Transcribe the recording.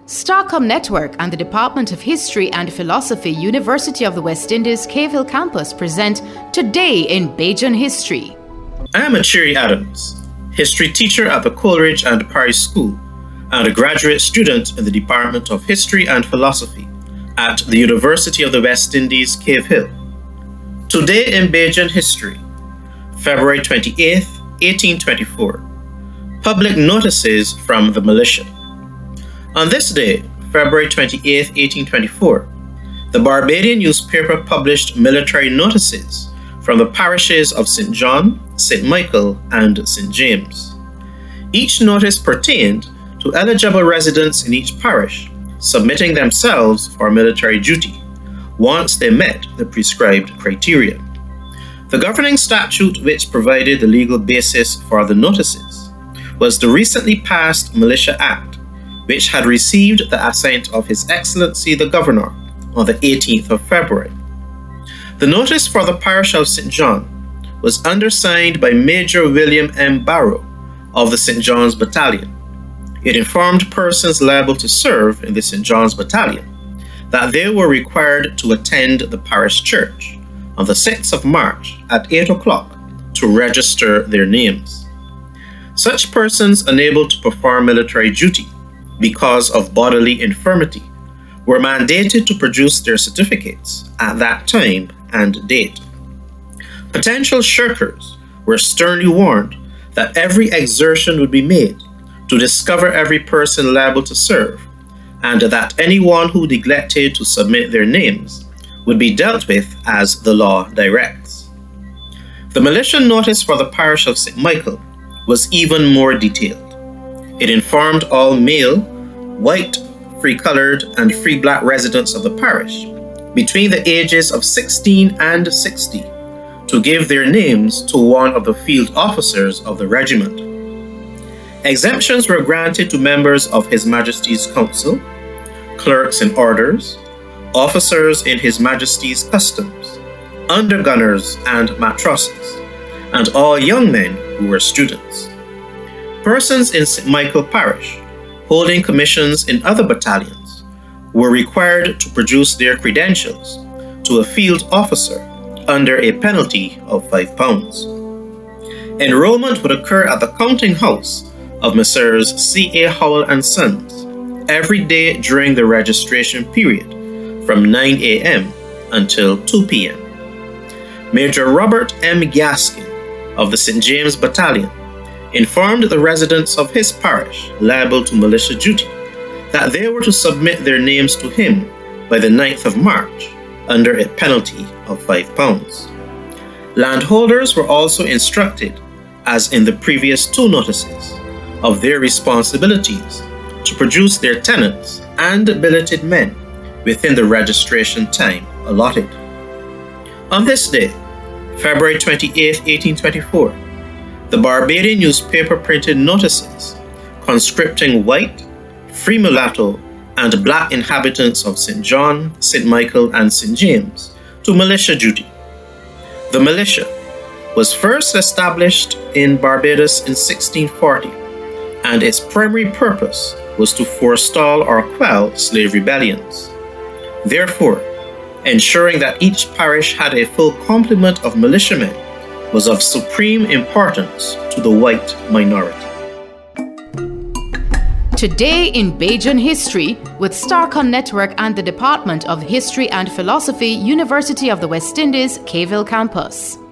Starcom Network and the Department of History and Philosophy, University of the West Indies, Cave Hill Campus present Today in Bajan History. I am Achiri Adams, history teacher at the Coleridge and Parish School and a graduate student in the Department of History and Philosophy at the University of the West Indies, Cave Hill. Today in Bajan History, February 28, 1824. Public notices from the militia. On this day, February 28, 1824, the Barbadian newspaper published military notices from the parishes of St. John, St. Michael, and St. James. Each notice pertained to eligible residents in each parish submitting themselves for military duty once they met the prescribed criteria. The governing statute which provided the legal basis for the notices was the recently passed Militia Act, which had received the assent of His Excellency the Governor on the 18th of February. The notice for the parish of St. John was undersigned by Major William M. Barrow of the St. John's Battalion. It informed persons liable to serve in the St. John's Battalion that they were required to attend the parish church on the 6th of March at 8 o'clock to register their names. Such persons unable to perform military duty because of bodily infirmity were mandated to produce their certificates at that time and date. Potential shirkers were sternly warned that every exertion would be made to discover every person liable to serve, and that anyone who neglected to submit their names would be dealt with as the law directs. The militia notice for the parish of St. Michael was even more detailed. It informed all male, white, free-colored, and free black residents of the parish between the ages of 16 and 60 to give their names to one of the field officers of the regiment. Exemptions were granted to members of His Majesty's Council, clerks in orders, officers in His Majesty's Customs, undergunners and matrosses, and all young men who were students. Persons in St. Michael Parish holding commissions in other battalions were required to produce their credentials to a field officer under a penalty of £5. Enrollment would occur at the counting house of Messrs. C.A. Howell and Sons every day during the registration period from 9 a.m. until 2 p.m. Major Robert M. Gaskin of the St. James Battalion informed the residents of his parish liable to militia duty that they were to submit their names to him by the 9th of March under a penalty of £5. Landholders were also instructed, as in the previous two notices, of their responsibilities to produce their tenants and billeted men within the registration time allotted. On this day, February 28, 1824, the Barbadian newspaper printed notices conscripting white, free mulatto, and black inhabitants of St. John, St. Michael, and St. James to militia duty. The militia was first established in Barbados in 1640, and its primary purpose was to forestall or quell slave rebellions. Therefore, ensuring that each parish had a full complement of militiamen was of supreme importance to the white minority. Today in Bajan History with Starcom Network and the Department of History and Philosophy, University of the West Indies, Cave Hill Campus.